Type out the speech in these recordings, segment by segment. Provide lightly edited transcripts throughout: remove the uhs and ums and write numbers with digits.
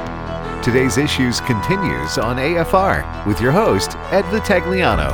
Today's Issues continues on AFR with your host, Ed Vitagliano.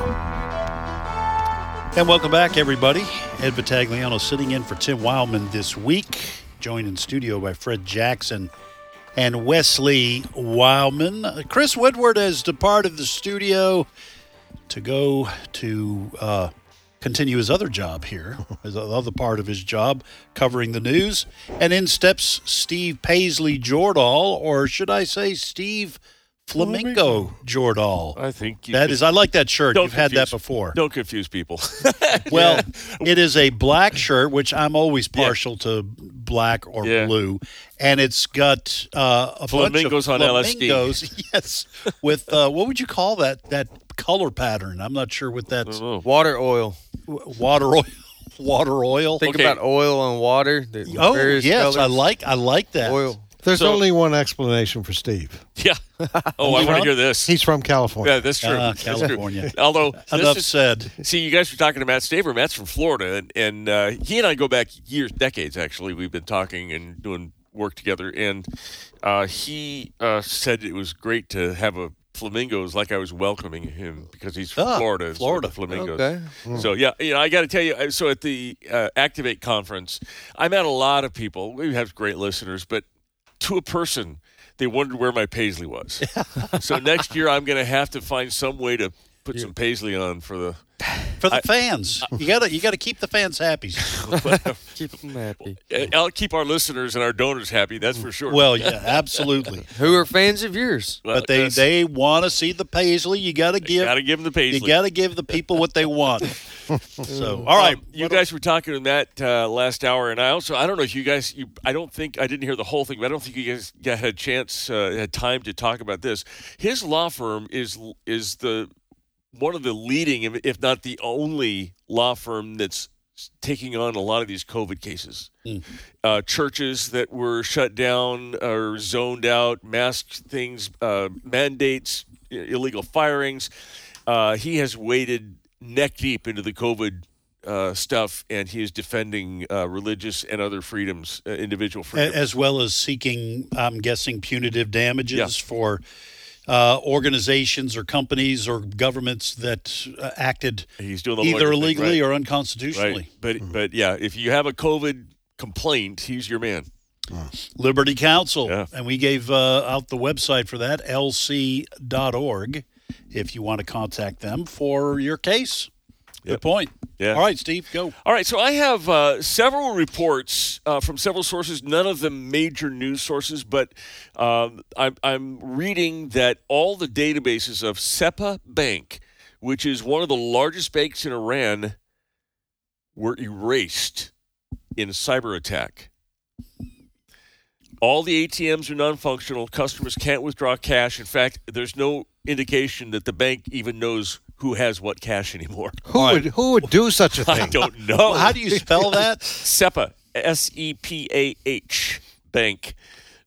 And welcome back, everybody. Ed Vitagliano sitting in for Tim Wildman this week, joined in studio by Fred Jackson and Wesley Wildman. Chris Woodward has departed the studio to go to continue his other job here, his other part of his job, covering the news. And in steps Steve Paisley Jordahl, or should I say Steve Flamingo Jordahl. I think I like that shirt. You've had that before. Don't confuse people. Well, it is a black shirt, which I'm always partial to black or blue, and it's got a flamingos bunch of on flamingos. LSD. Yes, with what would you call that color pattern? I'm not sure what that's. Water oil. Water oil. Water oil. Think about oil and water. Oh, yes, colors. I like that. Oil. There's only one explanation for Steve. Yeah. Oh, I want to hear this. He's from California. Yeah, that's true. California. That's true. Although enough said. See, you guys were talking to Matt Staver. Matt's from Florida, and he and I go back years, decades. Actually, we've been talking and doing work together. And he said it was great to have a flamingos, like I was welcoming him because he's from Florida. Florida flamingos. Okay. So yeah, I got to tell you. So at the Activate conference, I met a lot of people. We have great listeners, but to a person, they wondered where my Paisley was. So next year, I'm going to have to find some way to put some Paisley on for the fans. You gotta keep the fans happy. Keep them happy. I'll keep our listeners and our donors happy. That's for sure. Well, yeah, absolutely. Who are fans of yours? But they want to see the Paisley. You got to give them the Paisley. You got to give the people what they want. So, all right, you guys were talking to Matt last hour, and I don't know if you guys. I didn't hear the whole thing, but I don't think you guys had time to talk about this. His law firm is one of the leading, if not the only law firm that's taking on a lot of these COVID cases. Churches that were shut down or zoned out, mask things, mandates, illegal firings. He has waded neck deep into the COVID stuff, and he is defending religious and other freedoms, individual freedoms. As well as seeking, I'm guessing, punitive damages for organizations or companies or governments that acted either illegally or unconstitutionally. Right. But yeah, if you have a COVID complaint, he's your man. Liberty Counsel, and we gave out the website for that, lc.org, if you want to contact them for your case. Good point. Yeah. All right, Steve, go. All right, so I have several reports from several sources, none of them major news sources, but I'm reading that all the databases of SEPA Bank, which is one of the largest banks in Iran, were erased in a cyber attack. All the ATMs are non-functional. Customers can't withdraw cash. In fact, there's no indication that the bank even knows who has what cash anymore. Who would do such a thing? I don't know. How do you spell that? SEPA, SEPAH Bank.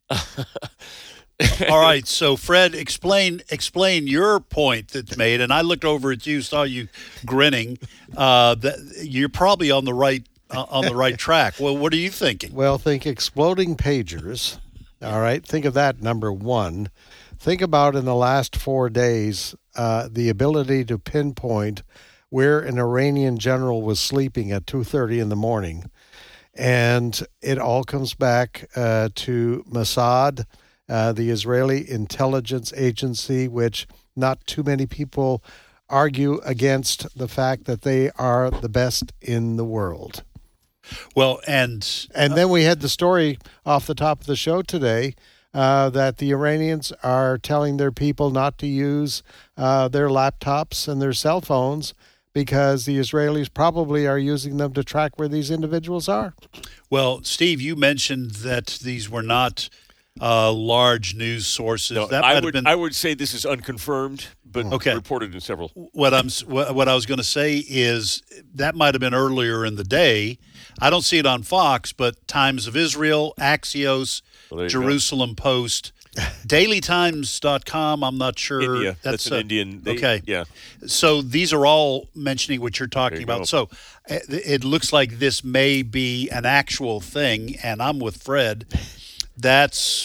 All right, so Fred, explain your point that's made, and I looked over at you, saw you grinning. That you're probably on the right track. Well, what are you thinking? Well, think exploding pagers. All right, think of that, number one. Think about in the last 4 days the ability to pinpoint where an Iranian general was sleeping at 2:30 in the morning. And it all comes back to Mossad, the Israeli intelligence agency, which not too many people argue against the fact that they are the best in the world. Well, and then we had the story off the top of the show today that the Iranians are telling their people not to use their laptops and their cell phones because the Israelis probably are using them to track where these individuals are. Well, Steve, you mentioned that these were not large news sources. No, that I would say this is unconfirmed, but reported in several. What I was going to say is that might have been earlier in the day. I don't see it on Fox, but Times of Israel, Axios, Jerusalem Post, DailyTimes.com. I'm not sure. India. That's an Indian. Okay. Yeah. So these are all mentioning what you're talking about. So it looks like this may be an actual thing, and I'm with Fred. That's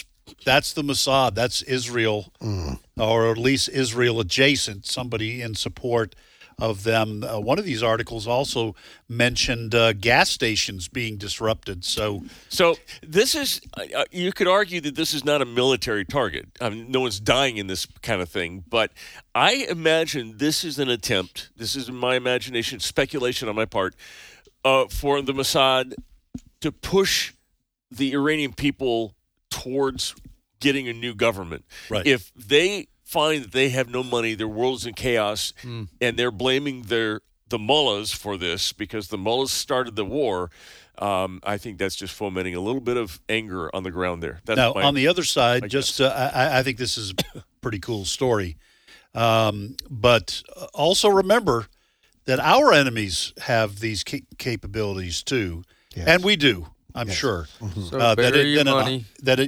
That's the Mossad. That's Israel, or at least Israel adjacent, somebody in support of them. One of these articles also mentioned gas stations being disrupted. So this is, you could argue that this is not a military target. I mean, no one's dying in this kind of thing, but I imagine this is an attempt, this is in my imagination, speculation on my part, for the Mossad to push the Iranian people towards getting a new government. Right. If they find that they have no money, their world's in chaos, and they're blaming the mullahs for this because the mullahs started the war, I think that's just fomenting a little bit of anger on the ground there. That's now, on the other side, I think this is a pretty cool story. But also remember that our enemies have these capabilities too, and we do. I'm sure. So bury your money.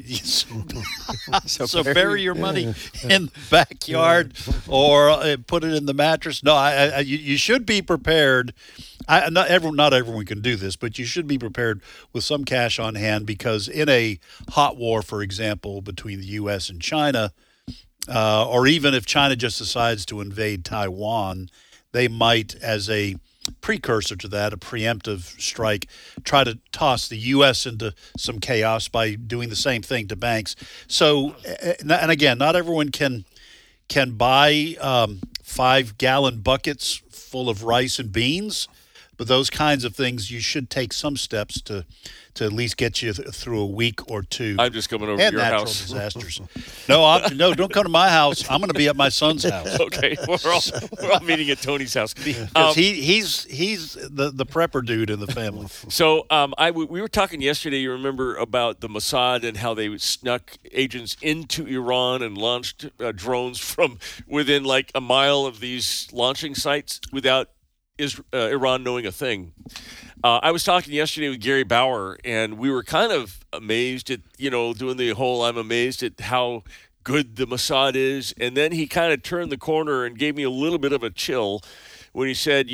So bury your money in the backyard or put it in the mattress. No, you should be prepared. Not everyone can do this, but you should be prepared with some cash on hand because in a hot war, for example, between the U.S. and China, or even if China just decides to invade Taiwan, they might, as a precursor to that, a preemptive strike, try to toss the U.S. into some chaos by doing the same thing to banks. So, and again, not everyone can buy 5-gallon buckets full of rice and beans, but those kinds of things you should take some steps to at least get you through a week or two. I'm just coming over to your natural house. Disasters. No, don't come to my house. I'm going to be at my son's house. Okay, we're all meeting at Tony's house because he's the prepper dude in the family. So we were talking yesterday. You remember about the Mossad and how they snuck agents into Iran and launched drones from within like a mile of these launching sites without Iran knowing a thing. I was talking yesterday with Gary Bauer, and we were kind of amazed at, doing the whole I'm amazed at how good the Mossad is. And then he kind of turned the corner and gave me a little bit of a chill when he said,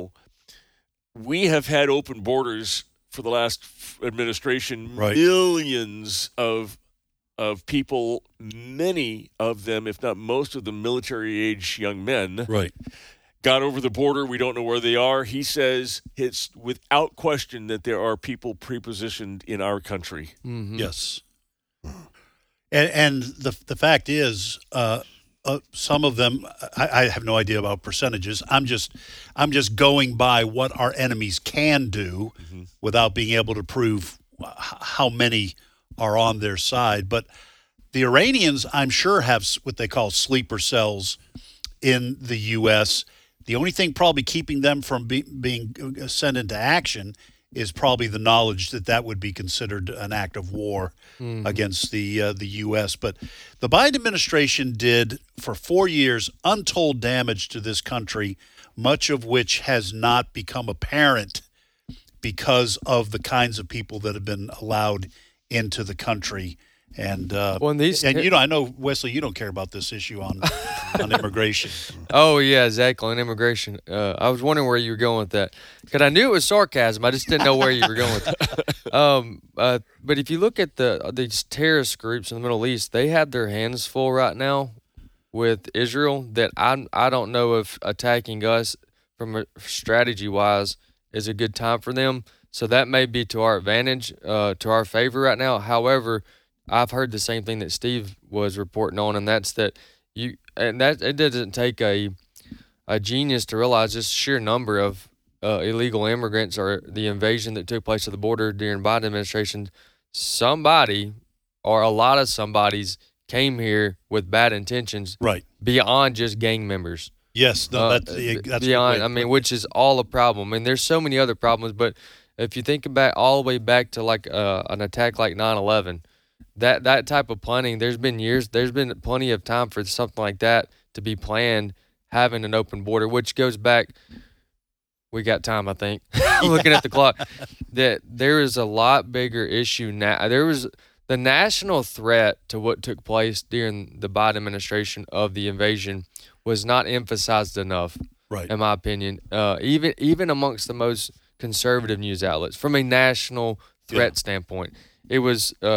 we have had open borders for the last administration, right. Millions of people, many of them, if not most of them, military-age young men. Right. Got over the border. We don't know where they are. He says it's without question that there are people prepositioned in our country. Mm-hmm. Yes. And the fact is, some of them, I have no idea about percentages. I'm just going by what our enemies can do without being able to prove how many are on their side. But the Iranians, I'm sure, have what they call sleeper cells in the U.S. The only thing probably keeping them from being sent into action is probably the knowledge that would be considered an act of war against the U.S. But the Biden administration did, for 4 years, untold damage to this country, much of which has not become apparent because of the kinds of people that have been allowed into the country. And I know, Wesley, you don't care about this issue on immigration. Oh yeah, exactly, on immigration. I was wondering where you were going with that because I knew it was sarcasm. I just didn't know where you were going with it. But if you look at these terrorist groups in the Middle East, they have their hands full right now with Israel. That I don't know if attacking us from a strategy wise is a good time for them. So that may be to our advantage, to our favor right now. However, I've heard the same thing that Steve was reporting on, and that's that it doesn't take a genius to realize this sheer number of illegal immigrants or the invasion that took place at the border during Biden administration. Somebody or a lot of somebodies came here with bad intentions, right? Beyond just gang members. Yes, no, that's beyond. I mean, which is all a problem. I mean, there's so many other problems, but if you think about all the way back to like an attack like 9/11. That type of planning, there's been plenty of time for something like that to be planned, having an open border, which goes back, we got time, I think, looking at the clock, that there is a lot bigger issue now. There was the national threat to what took place during the Biden administration of the invasion was not emphasized enough, right? In my opinion, even amongst the most conservative news outlets, from a national threat standpoint, it was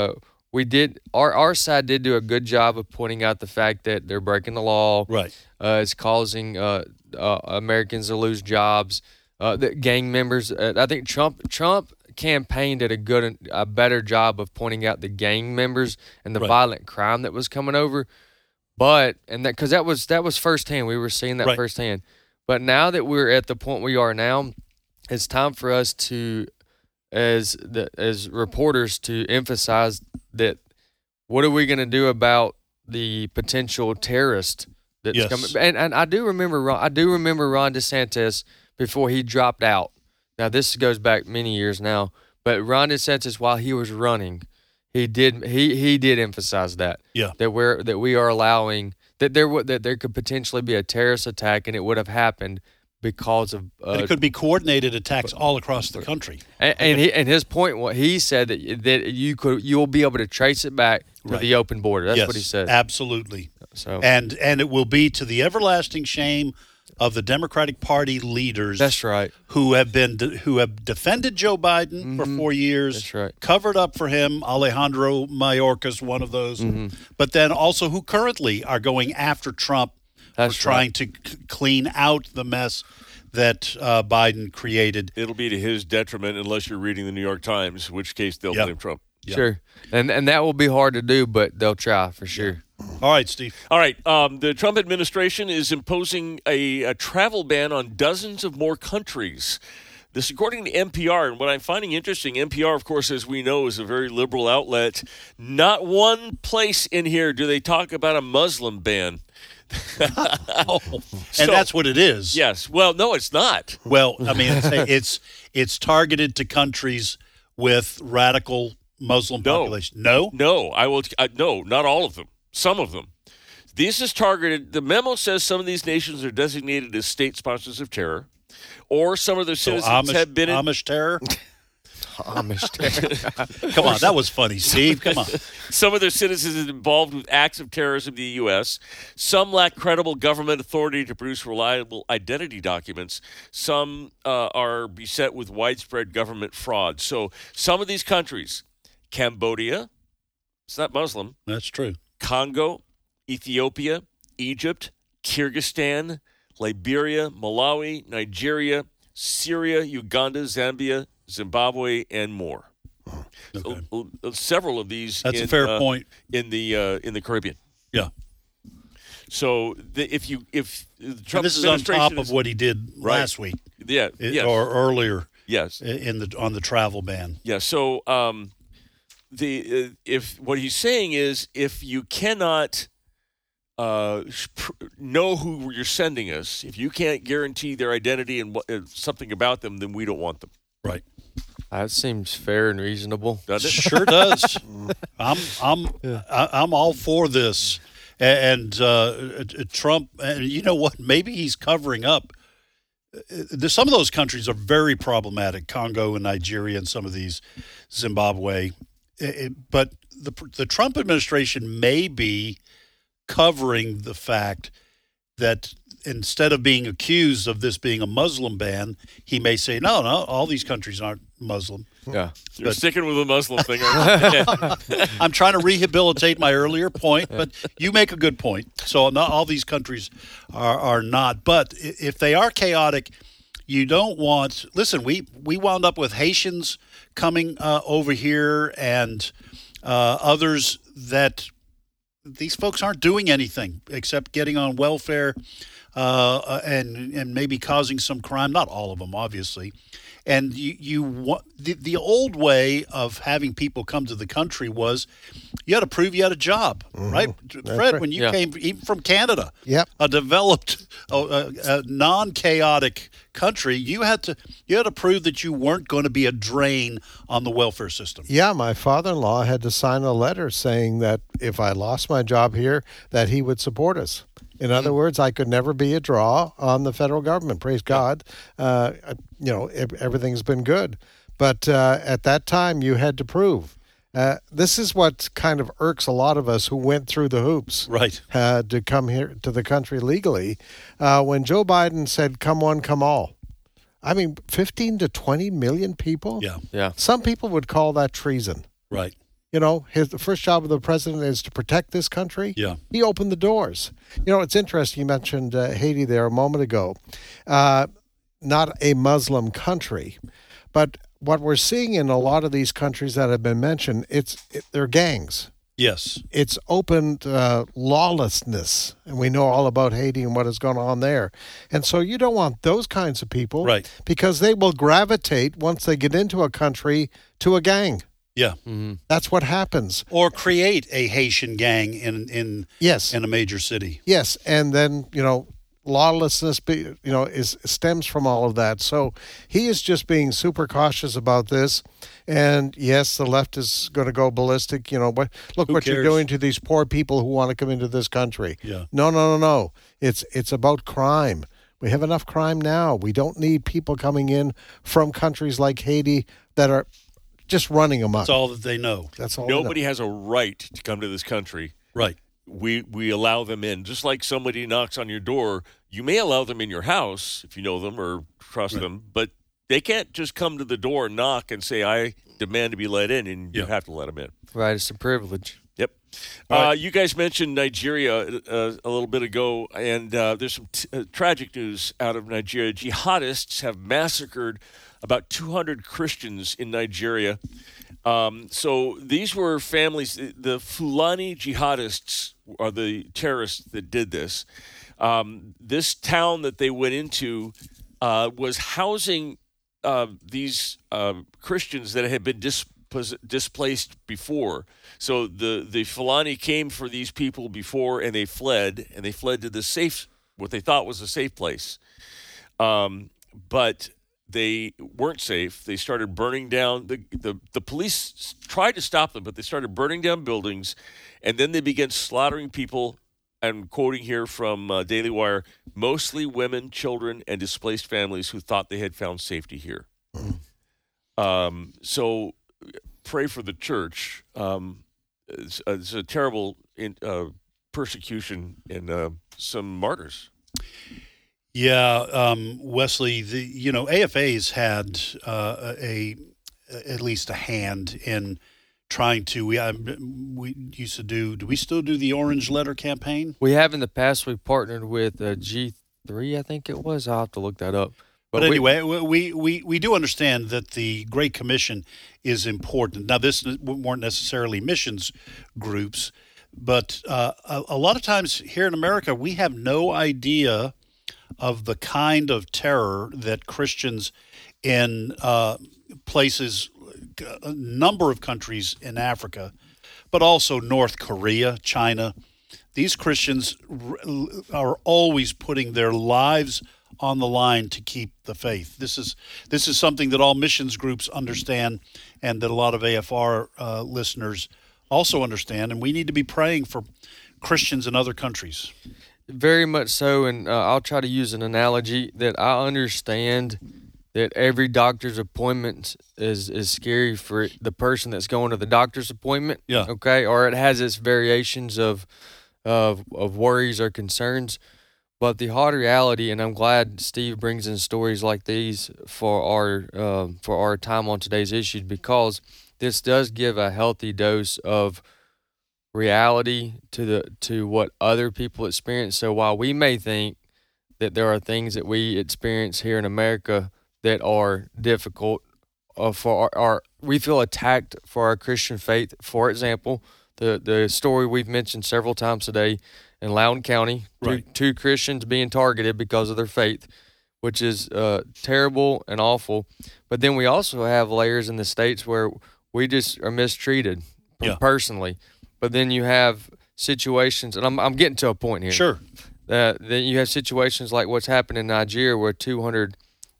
we did our side did do a good job of pointing out the fact that they're breaking the law. Right. It's causing Americans to lose jobs. The gang members. I think Trump campaigned at a better job of pointing out the gang members and the violent crime that was coming over. But because that was firsthand, we were seeing that firsthand. But now that we're at the point we are now, it's time for us to, as reporters, to emphasize that what are we going to do about the potential terrorist that's coming? And I do remember Ron DeSantis before he dropped out. Now this goes back many years now, but Ron DeSantis, while he was running, he did emphasize that that we are allowing that there could potentially be a terrorist attack, and it would have happened because of it could be coordinated attacks all across the country. And his point, what he said that you'll be able to trace it back to the open border. That's what he said. Absolutely. So and it will be to the everlasting shame of the Democratic Party leaders. That's right. Who have defended Joe Biden for 4 years. That's right. Covered up for him. Alejandro Mayorkas, one of those. But then also who currently are going after Trump. That's for trying to clean out the mess that Biden created. It'll be to his detriment unless you're reading the New York Times, in which case they'll blame Trump. Yep. Sure. And that will be hard to do, but they'll try for sure. All right, Steve. All right. The Trump administration is imposing a travel ban on dozens of more countries. This, according to NPR, and what I'm finding interesting, NPR, of course, as we know, is a very liberal outlet. Not one place in here do they talk about a Muslim ban. And that's what it is. Yes. Well, no, it's not. Well, I mean, it's targeted to countries with radical Muslim population. No? No, no, not all of them. Some of them. This is targeted. The memo says some of these nations are designated as state sponsors of terror, or some of their citizens have been Amish terror. Amish terror. Come on, that was funny, Steve. Come on. Some of their citizens are involved with acts of terrorism in the U.S. Some lack credible government authority to produce reliable identity documents. Some are beset with widespread government fraud. So some of these countries, Cambodia, it's not Muslim. That's true. Congo, Ethiopia, Egypt, Kyrgyzstan, Liberia, Malawi, Nigeria, Syria, Uganda, Zambia, Zimbabwe, and more. Okay. So, several of these. That's a fair point. In the Caribbean. Yeah. So if the Trump this is on top of what he did last week. Yeah. Yes. Or earlier. Yes. On the travel ban. Yeah. So if what he's saying is if you cannot know who you're sending us, if you can't guarantee their identity and something about them, then we don't want them. Right. That seems fair and reasonable. Does it? Sure does. I'm all for this, and Trump. And you know what? Maybe he's covering up. Some of those countries are very problematic. Congo and Nigeria, and some of these, Zimbabwe. But the Trump administration may be covering the fact that instead of being accused of this being a Muslim ban, he may say, no, all these countries aren't Muslim. Yeah. You're sticking with the Muslim thing. I'm trying to rehabilitate my earlier point, but you make a good point. So not all these countries are not. But if they are chaotic, you don't want – listen, we wound up with Haitians coming over here and others that these folks aren't doing anything except getting on welfare and maybe causing some crime. Not all of them, obviously. And the old way of having people come to the country was you had to prove you had a job, right? That's Fred, right. when you came even from Canada, a developed, a non-chaotic country, you had to prove that you weren't going to be a drain on the welfare system. Yeah, my father-in-law had to sign a letter saying that if I lost my job here, that he would support us. In other words, I could never be a draw on the federal government. Praise God. Everything's been good. But at that time, you had to prove. This is what kind of irks a lot of us who went through the hoops right. To come here to the country legally. When Joe Biden said, come one, come all. I mean, 15 to 20 million people? Yeah. Some people would call that treason. Right. The first job of the president is to protect this country. Yeah. He opened the doors. It's interesting. You mentioned Haiti there a moment ago. Not a Muslim country, but what we're seeing in a lot of these countries that have been mentioned, they're gangs. Yes. It's opened lawlessness, and we know all about Haiti and what has gone on there. And so you don't want those kinds of people, right? Because they will gravitate once they get into a country to a gang. Yeah. Mm-hmm. That's what happens. Or create a Haitian gang in a major city. Yes, and then lawlessness stems from all of that. So he is just being super cautious about this. And yes, the left is going to go ballistic. But look what you're doing to these poor people who want to come into this country. Yeah. No. It's about crime. We have enough crime now. We don't need people coming in from countries like Haiti that are just running amok. That's all that they know. That's all. Nobody has a right to come to this country. Right. We allow them in. Just like somebody knocks on your door, you may allow them in your house if you know them or trust them, but they can't just come to the door and knock and say, I demand to be let in, and you have to let them in. Right, it's a privilege. Yep. You guys mentioned Nigeria a little bit ago, and there's some tragic news out of Nigeria. Jihadists have massacred about 200 Christians in Nigeria. So these were families. The Fulani jihadists are the terrorists that did this. This town that they went into was housing these Christians that had been displaced before. So the Fulani came for these people before, and they fled to what they thought was a safe place. But they weren't safe. They started burning down. The police tried to stop them, but they started burning down buildings, and then they began slaughtering people. I'm quoting here from Daily Wire, mostly women, children, and displaced families who thought they had found safety here. So pray for the church. It's a terrible persecution and some martyrs. Yeah, Wesley, AFA's had at least a hand in trying to. We used to do we still do the Orange Letter campaign? We have in the past. We partnered with G3, I think it was. I'll have to look that up. But anyway, we do understand that the Great Commission is important. Now, this weren't necessarily missions groups, but a lot of times here in America, we have no idea of the kind of terror that Christians in places, a number of countries in Africa, but also North Korea, China. These Christians are always putting their lives on the line to keep the faith. This is something that all missions groups understand, and that a lot of AFR listeners also understand. And we need to be praying for Christians in other countries. Very much so, and I'll try to use an analogy that I understand that every doctor's appointment is scary for the person that's going to the doctor's appointment. Yeah. Okay, or it has its variations of worries or concerns. But the hard reality, and I'm glad Steve brings in stories like these for our time on today's issues, because this does give a healthy dose of reality to what other people experience. So while we may think that there are things that we experience here in America that are difficult for our we feel attacked for our Christian faith. For example, the story we've mentioned several times today in Loudoun County, two Christians being targeted because of their faith, which is terrible and awful. But then we also have layers in the states where we just are mistreated personally. But then you have situations, and I'm getting to a point here. Sure. Then you have situations like what's happened in Nigeria, where 200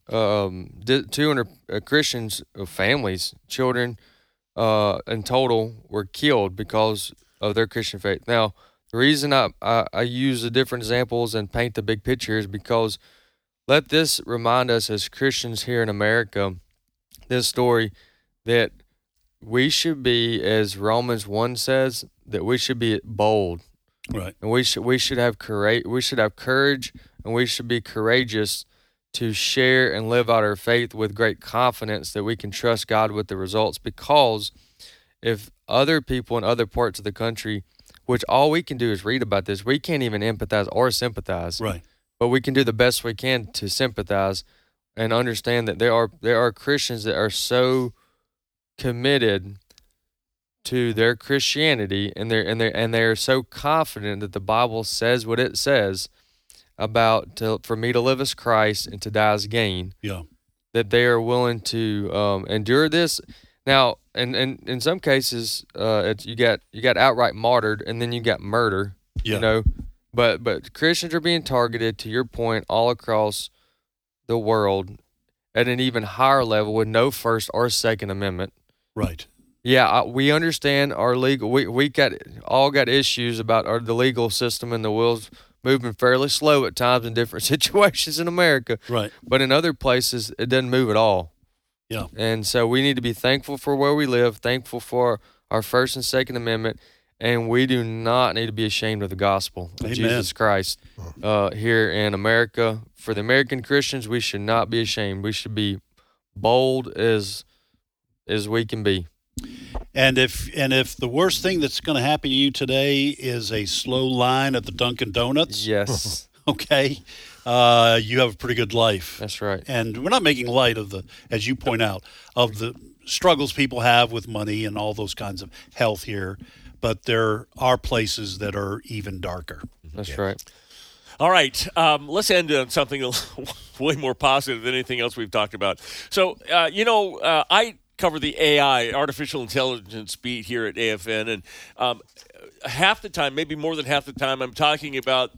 Christians, families, children, in total, were killed because of their Christian faith. Now, the reason I use the different examples and paint the big picture is because let this remind us as Christians here in America, this story, that we should be, as Romans 1 says, that we should be bold. Right. And we should have courage. We should have courage, and we should be courageous to share and live out our faith with great confidence that we can trust God with the results, because if other people in other parts of the country, which all we can do is read about this, we can't even empathize or sympathize. Right. But we can do the best we can to sympathize and understand that there are Christians that are so committed to their Christianity, and they're so confident that the Bible says what it says about for me to live as Christ and to die as gain. Yeah. That they are willing to endure this. Now, and in some cases, you got outright martyred, and then you got murder. Yeah. You know, but Christians are being targeted, to your point, all across the world at an even higher level with no First or Second Amendment. Right. Yeah, we understand our legal. We got issues about the legal system, and the wheels moving fairly slow at times in different situations in America. Right. But in other places, it doesn't move at all. Yeah. And so we need to be thankful for where we live, thankful for our First and Second Amendment, and we do not need to be ashamed of the gospel of Amen. Jesus Christ here in America. For the American Christians, we should not be ashamed. We should be bold as we can be. And if the worst thing that's going to happen to you today is a slow line at the Dunkin' Donuts, Yes. okay, you have a pretty good life. That's right. And we're not making light of as you point out, of the struggles people have with money and all those kinds of health here, but there are places that are even darker. That's right. All right, let's end on something way more positive than anything else we've talked about. So, I cover the AI, artificial intelligence beat here at AFN, and half the time, maybe more than half the time, I'm talking about,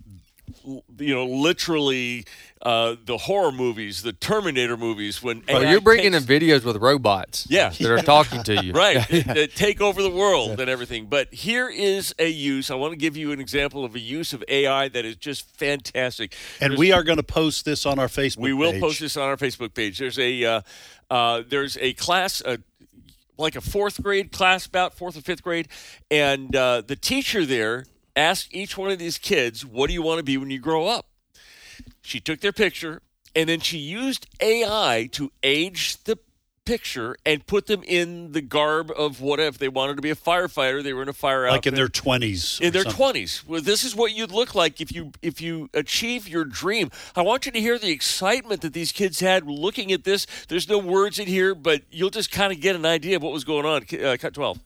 literally the horror movies, the Terminator movies. When AI you're bringing in videos with robots that are talking to you. Right, that take over the world and everything. But here is a use. I want to give you an example of a use of AI that is just fantastic. And we are going to post this on our Facebook page. We will post this on our Facebook page. There's a class, like a fourth grade class, about fourth or fifth grade, and the teacher there asked each one of these kids, "What do you want to be when you grow up?" She took their picture, and then she used AI to age the picture and put them in the garb of whatever. If they wanted to be a firefighter, they were in a fire outfit. Like in their 20s. In their 20s. Well, this is what you'd look like if you achieve your dream. I want you to hear the excitement that these kids had looking at this. There's no words in here, but you'll just kind of get an idea of what was going on. Cut 12.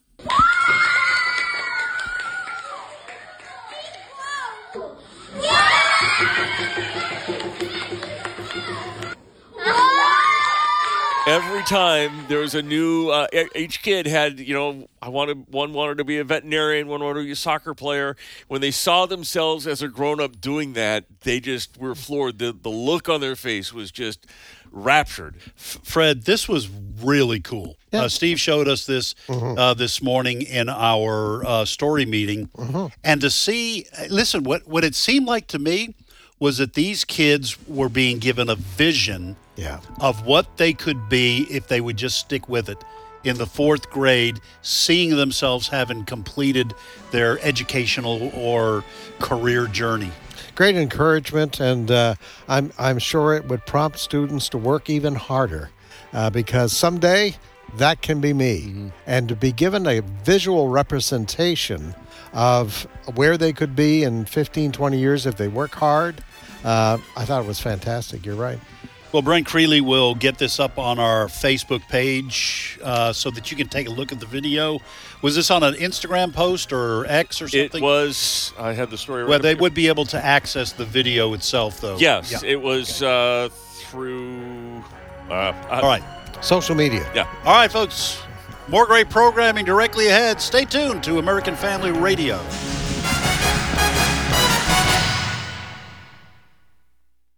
Every time there was a new, each kid had, one wanted to be a veterinarian, one wanted to be a soccer player. When they saw themselves as a grown-up doing that, they just were floored. The look on their face was just raptured. Fred, this was really cool. Yeah. Steve showed us this this morning in our story meeting. And to see, listen, what it seemed like to me was that these kids were being given a vision of what they could be if they would just stick with it. In the fourth grade, seeing themselves having completed their educational or career journey. Great encouragement, and I'm sure it would prompt students to work even harder because someday that can be me. And to be given a visual representation of where they could be in 15, 20 years if they work hard, I thought it was fantastic. You're right. Well, Brent Creeley will get this up on our Facebook page so that you can take a look at the video. Was this on an Instagram post or X or something? It was. I had the story right. Well, they would be able to access the video itself, though. Yes, it was through. All right. Social media. Yeah. All right, folks. More great programming directly ahead. Stay tuned to American Family Radio.